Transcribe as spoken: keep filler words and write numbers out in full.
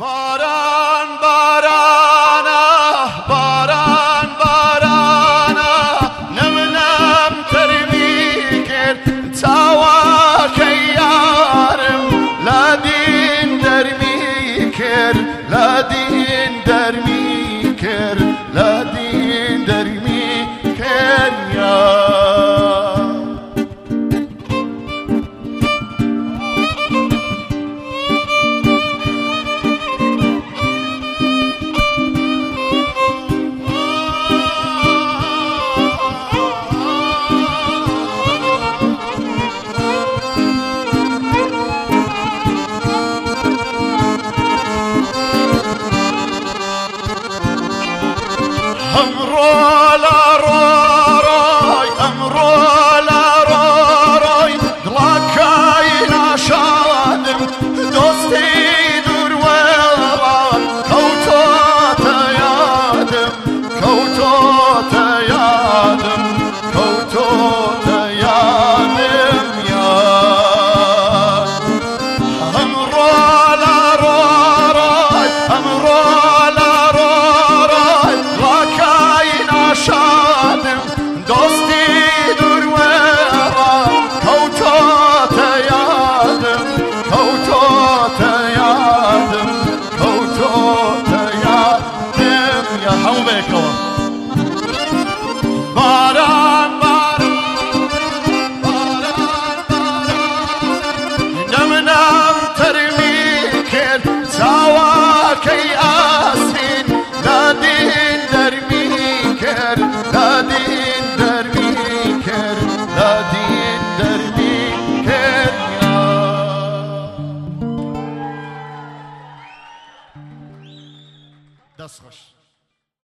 باران بارانه باران بارانه نمنم ترمی کرد تاوا که یارم لدین درمی کرد لدین درمی کرد لدین درمی کرد یار امرو لا روی امرو لا روی دلکای نشانم دوستی دور وران کوتو تیادم کوتو تیادم کوتو تیادم یار امرو لا روی امرو شادم دوستی دور وران کوتو تیادم کوتو تیادم کوتو تیادم یا همو بکن باران باران باران باران نمنم ترمی کرد تاوا کی آسین ندین درمی لدین درمی کرد لدین درمی کرد دست خوش